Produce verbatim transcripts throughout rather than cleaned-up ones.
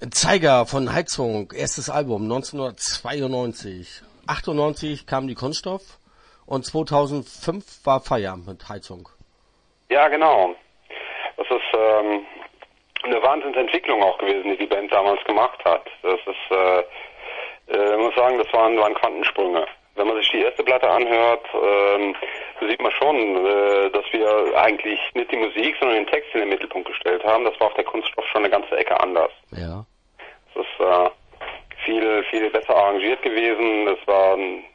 Zeiger von Heizung, erstes Album neunzehnhundertzweiundneunzig. achtundneunzig kam die Kunststoff und zweitausendfünf war Feierabend mit Heizung. Ja, genau. Das ist ähm, eine Wahnsinnsentwicklung auch gewesen, die die Band damals gemacht hat. Das ist, äh, äh, ich muss sagen, das waren, waren Quantensprünge. Wenn man sich die erste Platte anhört, ähm, sieht man schon, äh, dass wir eigentlich nicht die Musik, sondern den Text in den Mittelpunkt gestellt haben. Das war auf der Kunststoff schon eine ganze Ecke anders. Ja. Es ist äh, viel, viel besser arrangiert gewesen. Es waren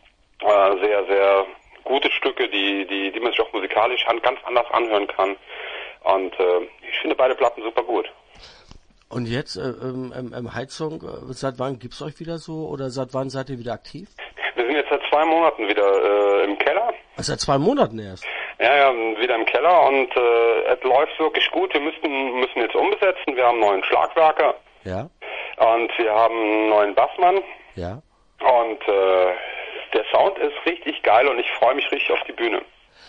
äh, sehr, sehr gute Stücke, die, die, die man sich auch musikalisch an, ganz anders anhören kann. Und äh, ich finde beide Platten super gut. Und jetzt, äh, ähm, ähm, Heizung, äh, seit wann gibt's euch wieder so oder seit wann seid ihr wieder aktiv? Wir sind jetzt seit zwei Monaten wieder äh, im Keller. Ach, seit zwei Monaten erst? Ja, ja, wieder im Keller und äh, es läuft wirklich gut. Wir müssen, müssen jetzt umbesetzen. Wir haben einen neuen Schlagwerker. Ja. Und wir haben einen neuen Bassmann. Ja. Und äh, der Sound ist richtig geil und ich freue mich richtig auf die Bühne.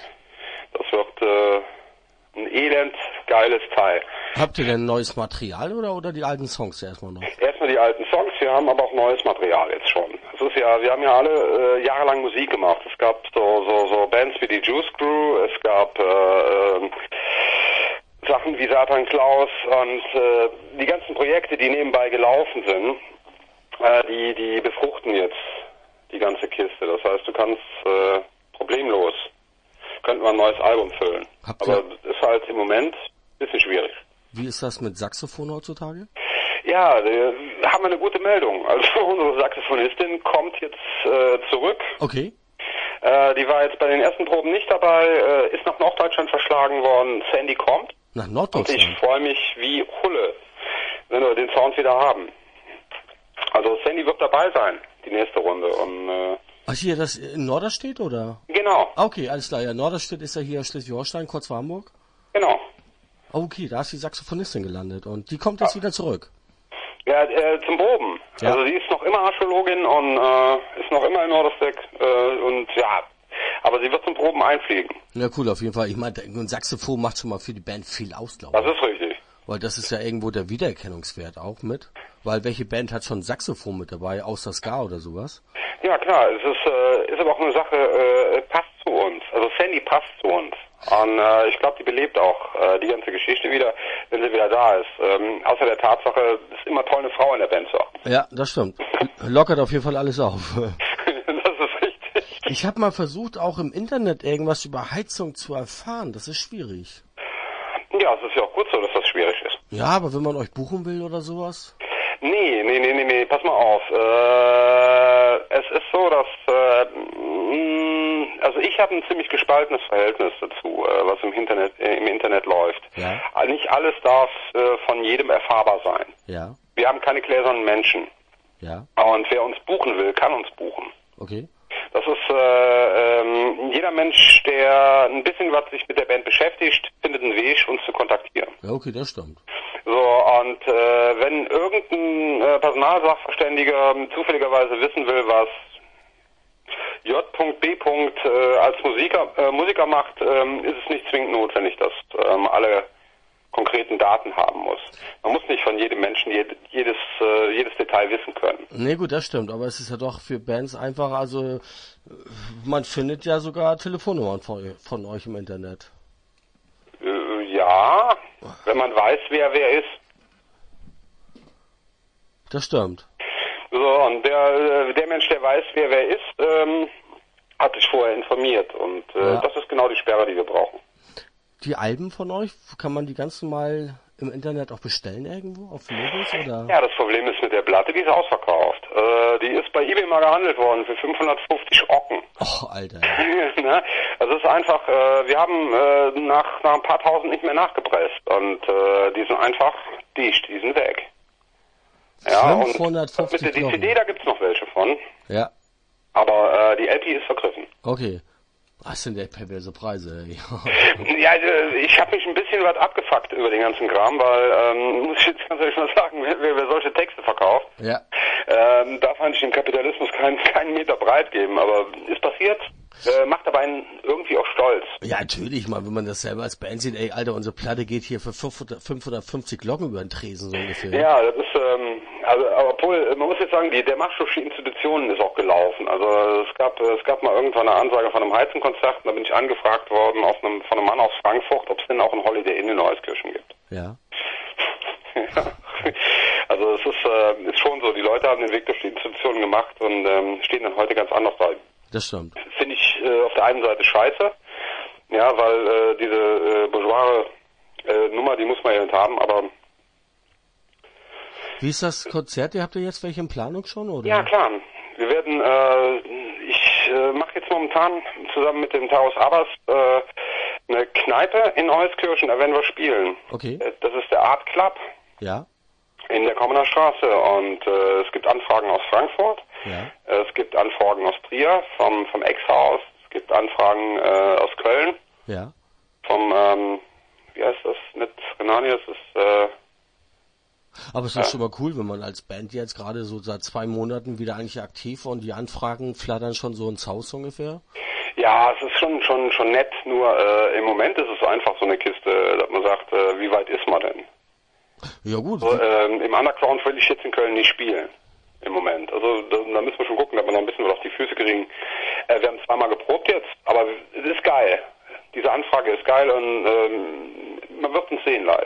Das wird äh, ein elend geiles Teil. Habt ihr denn neues Material oder oder die alten Songs erstmal noch? Erstmal die alten Songs, wir haben aber auch neues Material jetzt schon. Es ist ja, wir haben ja alle äh, jahrelang Musik gemacht. Es gab so so so Bands wie die Juice Crew, es gab äh, äh, Sachen wie Satan Klaus und äh, die ganzen Projekte, die nebenbei gelaufen sind, äh, die die befruchten jetzt die ganze Kiste. Das heißt, du kannst äh, problemlos könnten wir ein neues Album füllen. Habt Aber ihr- ist halt im Moment ein bisschen schwierig. Wie ist das mit Saxophon heutzutage? Ja, äh, haben wir eine gute Meldung. Also unsere Saxophonistin kommt jetzt äh, zurück. Okay. Äh, die war jetzt bei den ersten Proben nicht dabei, äh, ist nach Norddeutschland verschlagen worden. Sandy kommt. Nach Und ich Norddeutschland? freue mich wie Hulle, wenn wir den Sound wieder haben. Also Sandy wird dabei sein, die nächste Runde. Und äh, Ach hier, das in Norderstedt oder? genau, Ah, okay, alles klar. Ja, Norderstedt ist ja hier Schleswig-Holstein, kurz vor Hamburg. genau. Ah, okay, da ist die Saxophonistin gelandet und die kommt jetzt wieder zurück. Ja, äh, zum Proben. Ja. Also sie ist noch immer Archäologin und äh, ist noch immer in Norderstedt äh, und ja, aber sie wird zum Proben einfliegen. Na cool, auf jeden Fall. Ich meine, ein Saxophon macht schon mal für die Band viel aus, glaube ich. Das ist richtig. Weil das ist ja irgendwo der Wiedererkennungswert auch mit. Weil welche Band hat schon ein Saxophon mit dabei, außer Ska oder sowas? Ja klar, es ist, äh, ist aber auch eine Sache, äh, passt zu uns. Also Sandy passt zu uns. Und äh, ich glaube, die belebt auch äh, die ganze Geschichte wieder, wenn sie wieder da ist. Ähm, außer der Tatsache, es ist immer toll, eine Frau in der Band zu haben. Ja, das stimmt. Lockert auf jeden Fall alles auf. Das ist richtig. Ich habe mal versucht, auch im Internet irgendwas über Heizung zu erfahren. Das ist schwierig. Ja, es ist ja auch gut so, dass das schwierig ist. Ja, aber wenn man euch buchen will oder sowas? Nee, nee, nee, nee, nee, pass mal auf. Äh, es ist so, dass, äh, mh, also ich habe ein ziemlich gespaltenes Verhältnis dazu, äh, was im Internet, äh, im Internet läuft. Ja. Also nicht alles darf äh, von jedem erfahrbar sein. Ja, Wir haben keine gläsernen Menschen. ja, Und wer uns buchen will, kann uns buchen. okay. Das ist, äh, ähm, jeder Mensch, der ein bisschen was sich mit der Band beschäftigt, findet einen Weg, uns zu kontaktieren. Ja, okay, das stimmt. So, und äh, wenn irgendein äh, Personalsachverständiger zufälligerweise wissen will, was J B äh, als Musiker, äh, Musiker macht, ähm, ist es nicht zwingend notwendig, dass ähm, alle konkreten Daten haben muss. Man muss nicht von jedem Menschen jed jedes, äh, jedes Detail wissen können. Nee, gut, das stimmt, aber es ist ja doch für Bands einfach, also äh, man findet ja sogar Telefonnummern von, von euch im Internet. Äh, ja, wenn man weiß, wer wer ist. Das stimmt. So, und der, äh, der Mensch, der weiß, wer wer ist, ähm, hat sich vorher informiert. Und äh, Ja. das ist genau die Sperre, die wir brauchen. Die Alben von euch, kann man die ganz normal im Internet auch bestellen irgendwo, auf Labels oder? Ja, das Problem ist mit der Platte, die ist ausverkauft. Äh, die ist bei eBay mal gehandelt worden für fünfhundertfünfzig Ocken. Oh, Alter. Ne? Also es ist einfach, äh, wir haben äh, nach, nach ein paar tausend nicht mehr nachgepresst. Und äh, die sind einfach dicht, die sind weg. Ja, und fünfhundertfünfzig mit der Knochen. D C D, da gibt's noch welche von. Ja, Aber äh, die L P ist vergriffen. okay. Was sind denn perverse Preise? ey? Ja, äh, ich habe mich ein bisschen was abgefuckt über den ganzen Kram, weil, ähm, muss ich jetzt ganz ehrlich mal sagen, wer, wer solche Texte verkauft, Ja, ähm, darf eigentlich dem Kapitalismus keinen keinen Meter breit geben. Aber ist passiert, Äh, macht aber einen irgendwie auch stolz. Ja, natürlich mal, wenn man das selber als Band sieht, ey, Alter, unsere Platte geht hier für fünfhundertfünfzig Glocken über den Tresen, so ungefähr. Ja, das ist, ähm, also, obwohl, man muss jetzt sagen, die, der Marsch durch die Institutionen ist auch gelaufen. Also, es gab, es gab mal irgendwann eine Ansage von einem Heizenkonzert, und da bin ich angefragt worden auf einem, von einem Mann aus Frankfurt, ob es denn auch ein Holiday Inn in Euskirchen gibt. Ja. Ja. Also, es ist, äh, ist schon so, die Leute haben den Weg durch die Institutionen gemacht und ähm, stehen dann heute ganz anders da. Das stimmt. Finde ich äh, auf der einen Seite scheiße, ja, weil äh, diese äh, bourgeoise äh, Nummer, die muss man ja nicht haben, aber... Wie ist das Konzert? Ihr habt ihr jetzt welche in Planung schon, oder? Ja, klar. Wir werden, äh, ich äh, mache jetzt momentan zusammen mit dem Taos Abbas äh, eine Kneipe in Euskirchen, da werden wir spielen. Okay. Das ist der Art Club. Ja. In der Kommener Straße und äh, es gibt Anfragen aus Frankfurt, ja. äh, es gibt Anfragen aus Trier vom vom Ex-Haus, es gibt Anfragen äh, aus Köln, ja. vom ähm, wie heißt das, nicht Renania, es ist äh, aber es ist ja schon mal cool, wenn man als Band jetzt gerade so seit zwei Monaten wieder eigentlich aktiv und die Anfragen flattern schon so ins Haus ungefähr. Ja, es ist schon schon schon nett, nur äh, im Moment ist es einfach so eine Kiste, dass man sagt, äh, wie weit ist man denn? Ja gut. So, ähm, im Underground will ich jetzt in Köln nicht spielen. Im Moment. Also da, da müssen wir schon gucken, dass wir noch ein bisschen was auf die Füße kriegen. Äh, wir haben zweimal geprobt jetzt, aber es ist geil. Diese Anfrage ist geil und ähm, man wird uns sehen live.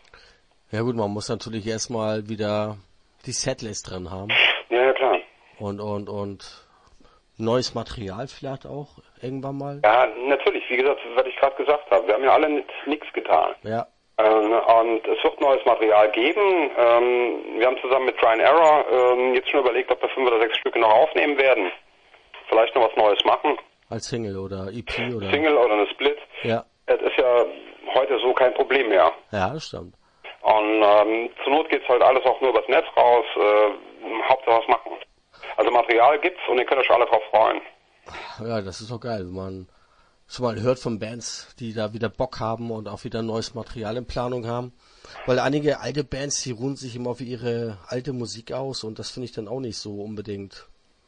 Ja gut, man muss natürlich erstmal wieder die Setlist drin haben. Ja, ja klar. Und und und neues Material vielleicht auch irgendwann mal. Ja, natürlich. Wie gesagt, was ich gerade gesagt habe. Wir haben ja alle nichts getan. Ja. Und es wird neues Material geben. Wir haben zusammen mit Try and Error jetzt schon überlegt, ob wir fünf oder sechs Stücke noch aufnehmen werden. Vielleicht noch was Neues machen. Als Single oder E P oder... Single oder eine Split. Ja. Das ist ja heute so kein Problem mehr. Ja, das stimmt. Und ähm, zur Not geht's halt alles auch nur übers Netz raus. Äh, Hauptsache was machen. Also Material gibt's und ihr könnt euch alle drauf freuen. Ja, das ist doch geil, wenn man schon mal hört von Bands, die da wieder Bock haben und auch wieder neues Material in Planung haben. Weil einige alte Bands, die ruhen sich immer auf ihre alte Musik aus und das finde ich dann auch nicht so unbedingt.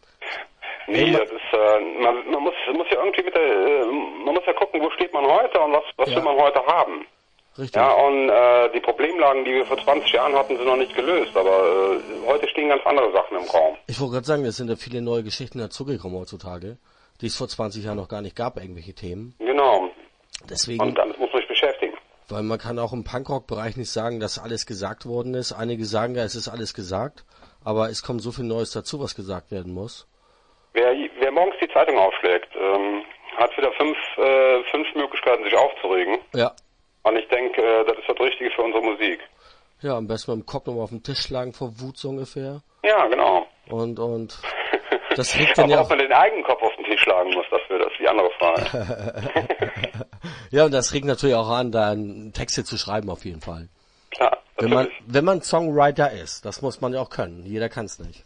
Nee, das ist, äh, man, man muss, muss ja irgendwie mit der, äh, man muss ja gucken, wo steht man heute und was, was ja. will man heute haben. Richtig. Ja, und äh, die Problemlagen, die wir vor zwanzig Jahren hatten, sind noch nicht gelöst, aber äh, heute stehen ganz andere Sachen im Raum. Ich wollte gerade sagen, es sind ja viele neue Geschichten dazugekommen heutzutage, die es vor zwanzig Jahren noch gar nicht gab, irgendwelche Themen. Genau. Deswegen, und damit muss man sich beschäftigen. Weil man kann auch im Punkrock-Bereich nicht sagen, dass alles gesagt worden ist. Einige sagen ja, es ist alles gesagt, aber es kommt so viel Neues dazu, was gesagt werden muss. Wer, wer morgens die Zeitung aufschlägt, ähm, hat wieder fünf, äh, fünf Möglichkeiten, sich aufzuregen. Ja. Und ich denke, äh, das ist das Richtige für unsere Musik. Ja, am besten mit dem Kopf nochmal auf den Tisch schlagen vor Wut so ungefähr. Ja, genau. Und, und das regt dann ja auch... ob man den eigenen Kopf auf den Tisch schlagen muss, dafür, das ist die andere Frage. Ja, und das regt natürlich auch an, dann Texte zu schreiben auf jeden Fall. Klar, wenn man, wenn man Songwriter ist, das muss man ja auch können. Jeder kann es nicht.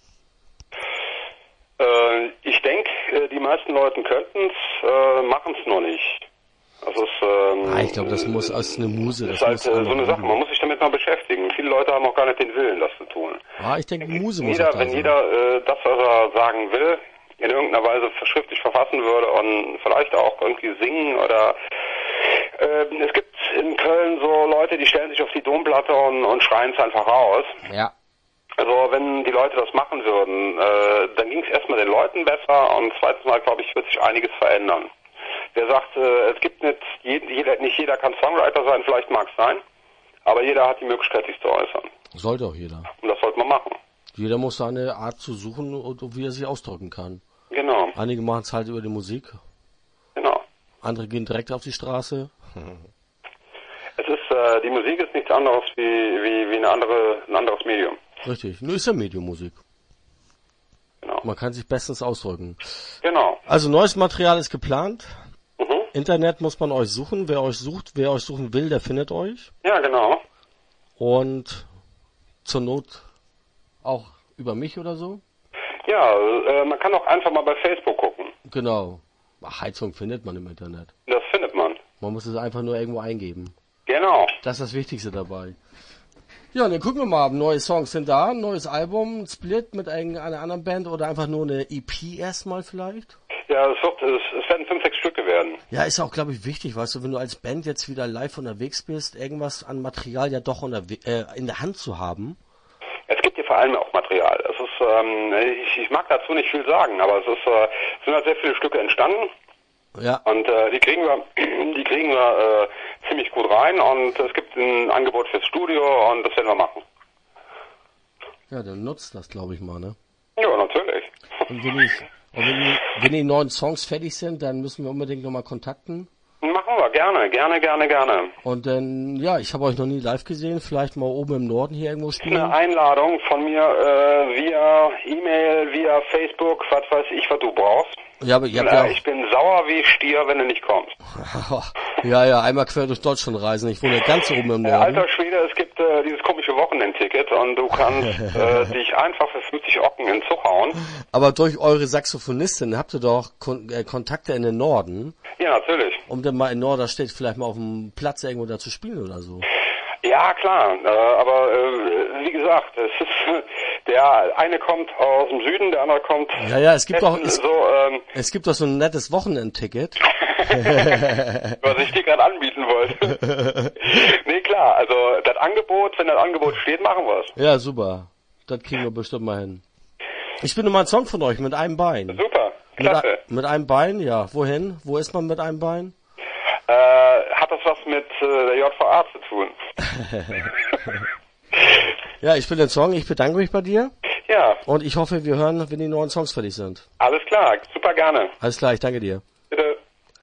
Äh, ich denke, die meisten Leute könnten es, äh, machen es nur nicht. Also es, ähm, ah, ich glaube, das muss als eine Muse. Das das ist halt muss äh, so eine Sache, man muss sich damit mal beschäftigen. Viele Leute haben auch gar nicht den Willen, das zu tun. Ah, ich denke, Muse muss jeder, auch da Wenn sein. jeder äh, das, was er sagen will, in irgendeiner Weise schriftlich verfassen würde und vielleicht auch irgendwie singen oder äh, es gibt in Köln so Leute, die stellen sich auf die Domplatte und, und schreien es einfach raus. Ja. Also wenn die Leute das machen würden, äh, dann ging es erstmal den Leuten besser und zweitens mal, glaube ich, wird sich einiges verändern. Wer sagt, äh, es gibt nicht jeder, nicht jeder kann Songwriter sein, vielleicht mag es sein, aber jeder hat die Möglichkeit, sich zu äußern. Sollte auch jeder. Und das sollte man machen. Jeder muss seine Art zu suchen und wie er sich ausdrücken kann. Genau. Einige machen es halt über die Musik. Genau. Andere gehen direkt auf die Straße. Es ist, äh, die Musik ist nichts anderes wie, wie, wie eine andere, ein anderes Medium. Richtig. Nur ist ja Medium-Musik. Genau. Man kann sich bestens ausdrücken. Genau. Also neues Material ist geplant. Mhm. Internet muss man euch suchen. Wer euch sucht, wer euch suchen will, der findet euch. Ja, genau. Und zur Not auch über mich oder so. Ja, äh, man kann auch einfach mal bei Facebook gucken. Genau. Ach, Heizung findet man im Internet. Das findet man. Man muss es einfach nur irgendwo eingeben. Genau. Das ist das Wichtigste dabei. Ja, dann gucken wir mal, neue Songs sind da, ein neues Album, ein Split mit einer anderen Band oder einfach nur eine E P erstmal vielleicht? Ja, es, wird, es, es werden fünf, sechs Stücke werden. Ja, ist auch, glaube ich, wichtig, weißt du, wenn du als Band jetzt wieder live unterwegs bist, irgendwas an Material ja doch unterwe- äh, in der Hand zu haben. Es gibt hier vor allem auch Material. Es ist, ähm, ich, ich mag dazu nicht viel sagen, aber es ist, äh, es sind halt sehr viele Stücke entstanden. Ja. Und äh, die kriegen wir, die kriegen wir äh, ziemlich gut rein und es gibt ein Angebot fürs Studio und das werden wir machen. Ja, dann nutzt das, glaube ich mal, ne? Ja, natürlich. Und wenn, ich, und wenn, die, wenn die neuen Songs fertig sind, dann müssen wir unbedingt nochmal kontakten. Machen wir, gerne, gerne, gerne, gerne. Und dann, ja, ich habe euch noch nie live gesehen, vielleicht mal oben im Norden hier irgendwo spielen. Eine Einladung von mir äh, via E-Mail, via Facebook, was weiß ich, was du brauchst. Ja, aber ihr habt äh, ja auch, ich bin sauer wie Stier, wenn du nicht kommst. ja, ja, einmal quer durch Deutschland reisen. Ich wohne ganz oben im Äh, Norden. alter Schwede, es gibt äh, dieses komische Wochenendticket und du kannst äh, dich einfach für fünfzig Ocken in den Zug hauen. Aber durch eure Saxophonistin habt ihr doch Kon äh, Kontakte in den Norden, Ja, natürlich. um dann mal in Norderstedt vielleicht mal auf dem Platz irgendwo da zu spielen oder so. Ja, klar, äh, aber äh, wie gesagt, es ist, der eine kommt aus dem Süden, der andere kommt Ja, ja, es gibt auch, es, so, ähm, es gibt doch so ein nettes Wochenendticket. was ich dir gerade anbieten wollte. Nee, klar, also das Angebot, wenn das Angebot steht, machen wir es. Ja, super. Das kriegen wir bestimmt mal hin. Ich bin nochmal ein Song von euch mit einem Bein. Super, Mit, klasse. a- mit einem Bein, ja. Wohin? Wo ist man mit einem Bein? Äh, hat das was mit äh, der J V A zu tun? Ja, ich bin den Song, ich bedanke mich bei dir. Ja, Und ich hoffe, wir hören, wenn die neuen Songs fertig sind. alles klar, super gerne. Alles klar, ich danke dir.